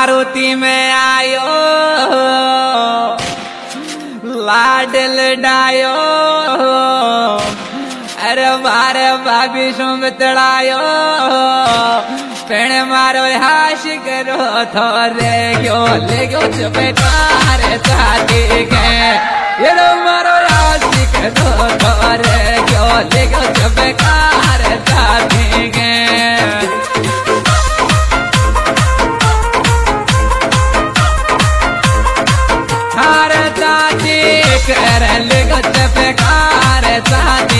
मारुति में आयो लाडल डायो अरे मारे भाभी सुम तड़ायो पेण मारो हाश करो थोरे गयो ले गयो चुपे तारे चाहती के ये रो मारो हाश करो थोरे गयो ले गयो चुपे तारे चाहती के हारे चाहती कर ले गयो चुपे तारे चाहती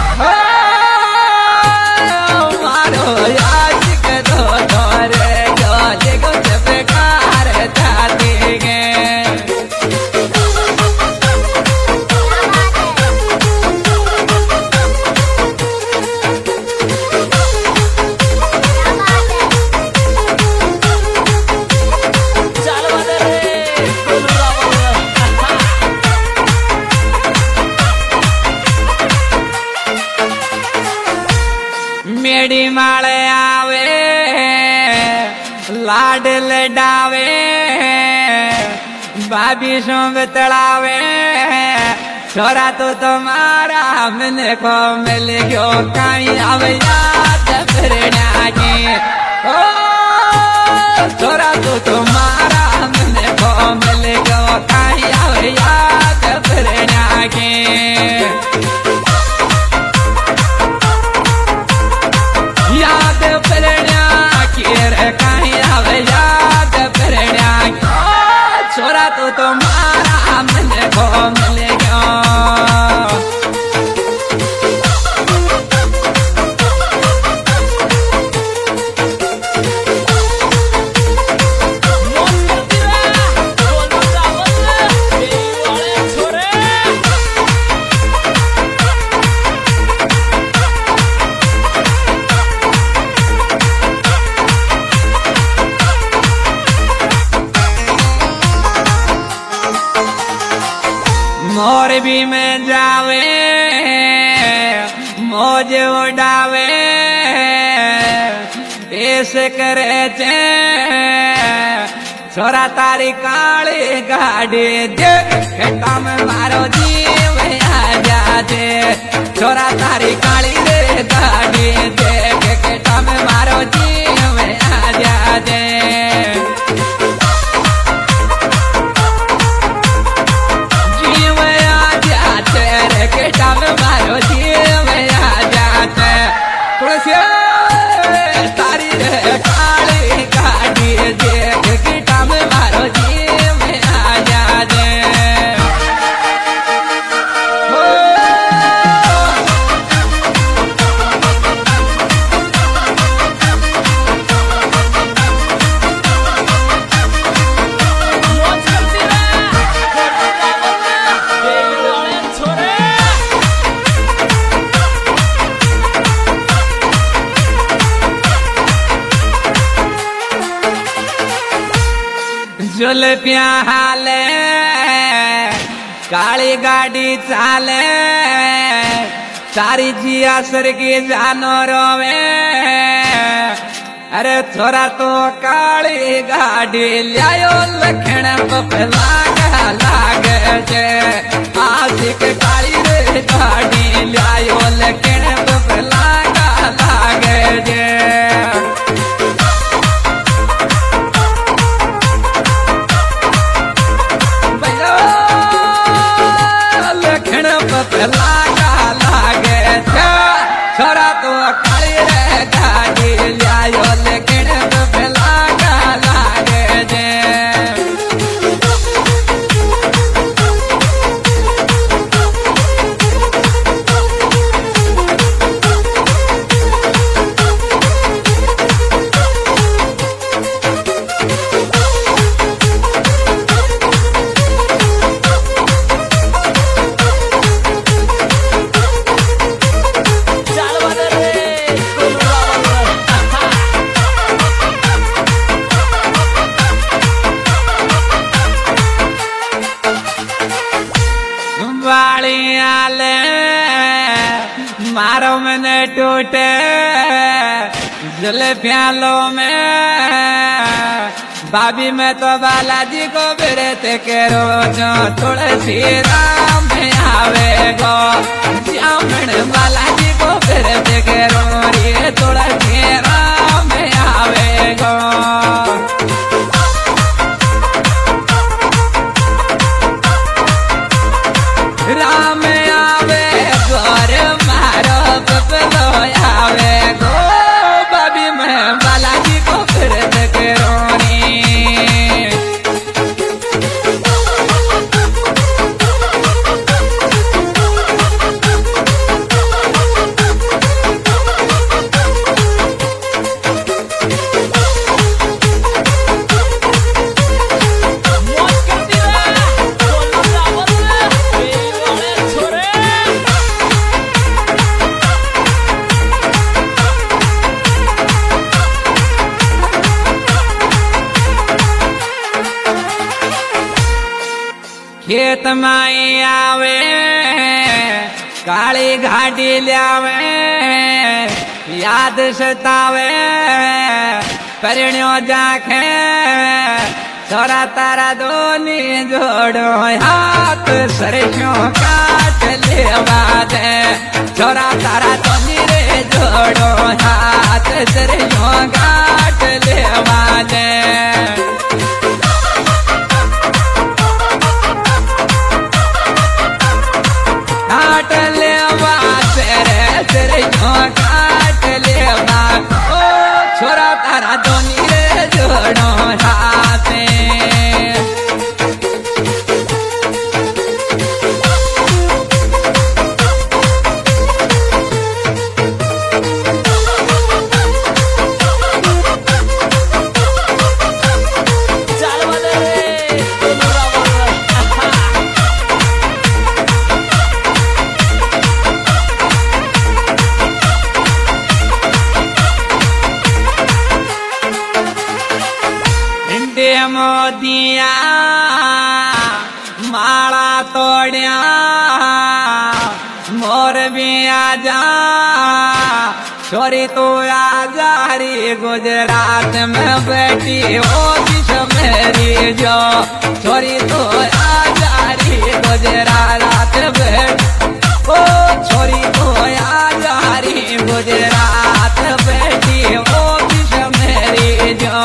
मेरी माले आवे लाडल डावे भाभी सोंग तड़ावे छोरा तो तुम्हारा मैंने को मिल गयो कहीं आवे याद फिरना की ओ छोरा तो तुम्हारा मैंने को मिल गयो कहीं आवे याद फिरना की याद फिरना की रे कहीं आवे याद फिरना की छोरा तो तुम्हारा मैंने को मिल गयो मोरबी में जावे मौज उड़ावे ऐसे करे चे छोरा तारी काली गाड़ी देख खेता में मारो जीव आ जाते छोरा तारी काली रे गाड़ी देख खेता में मारो जीव आ जाते मारो जीव आ जाते तारी रे काली गाड़ी देख गिटा में मारो जीव आ जाते जुल्फिया हाले काली गाड़ी चाले सारी जिया सर की जानो रोवे अरे छोरा तो काली गाड़ी लियायो लखन पपला लागे जे आशिक काली रे गाड़ी लियायो लखन पपला लागे जे लागे छोरा तो काली रे गाड़ी लियायो लेकिन लागे जे मारो मैंने टूटे जुल्फियां लो में भाभी मैं तो बालाजी को व्रत करो जो तुलसी राम आवे गो श्यामण बालाजी को व्रत करो रे तुलसी राम आवे गो राम आवे गोर मारो बपलो आवे गो भाभी मैं बालाजी को व्रत करो खेत माई आवे काली घाटी लियावे याद सतावे परिण्यो जाखे छोरा तारा दोनी जोड़ो हाथ सरसों काट लेवा दे छोरा तारा दोनी रे जोड़ो हाथ सरसों काट लेवा दे काट लेवा ओ छोरा तारा दोनी रे जोड़ो हाथे मोदिया माला तोड़िया मोर भी आजा छोरी तो आजा रे गुजरात में बैठी ओ दिश मेरी जो छोरी तो आजा रे गुजरात बैठी ओ छोरी तो आजा रे गुजरात बैठी ओ दिश मेरी जो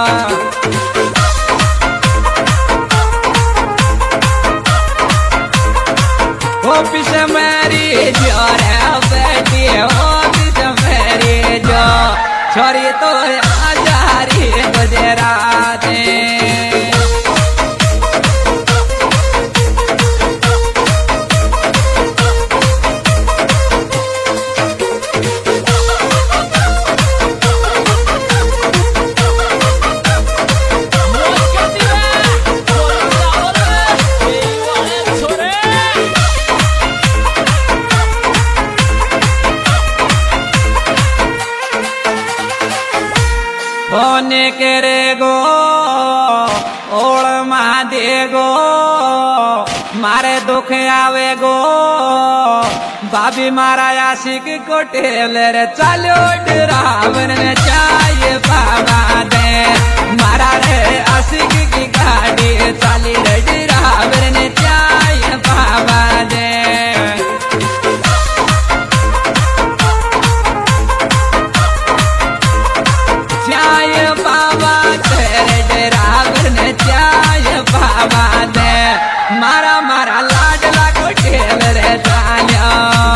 ऑफिस मेरी जो रे बेटी ऑफिस मेरी जो छोरी तो आजा रे गुजरात होने करे गो ओल महादे गो मारे दुख आवे गो भाभी मारा आशिक को टेलर चलो ड्राइवर ने चाहिए बाबा दे मारा रे आशिक की गाड़ी चाली रे ड्राइवर ने चाहिए बाबा दे मारा मारा लाडला को टेलर जानिया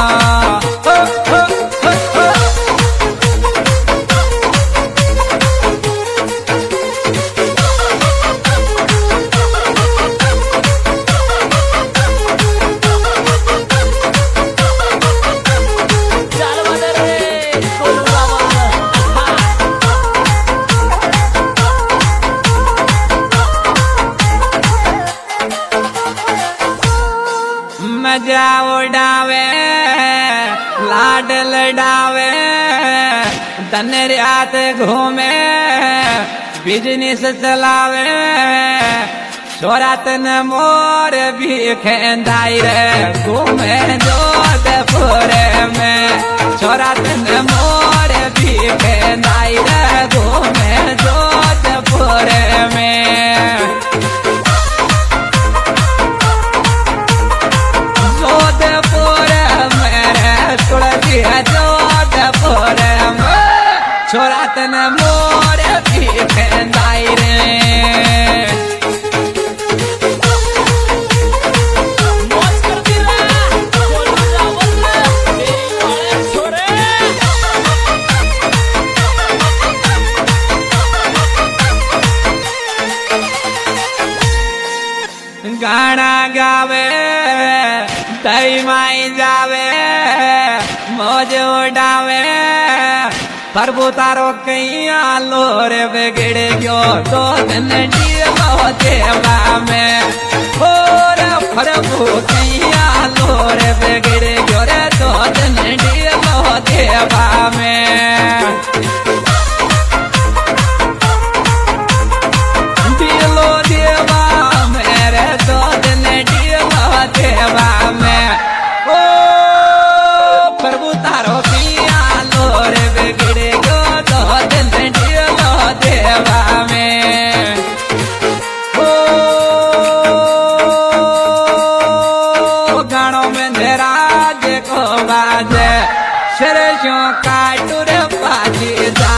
मजा उड़ावे लाड लड़ावे धन रात घूमे बिजनेस चलावे छोरातन मोर भी खेंदाई रे घूमे जोधपुर में छोरातन मोर भी खेंदाई रे घूमे जोधपुर में छोरा तने मोर भी फेंदाई रे गाना गावे तई माई जावे मौज उड़ावे प्रभु तारो कैया लोर बिगड़ गयो तो दिन देवा में और प्रभु कैया लोर बिगड़ गयो रे तो दिन देवा में दिलो देवा मेरे तो दिन देवा में ओ प्रभु तारो कैया लोर बिगड़ गयो तो दिन देवा में ओ गानों में धराज को बाजे शरशों का टुर बाजी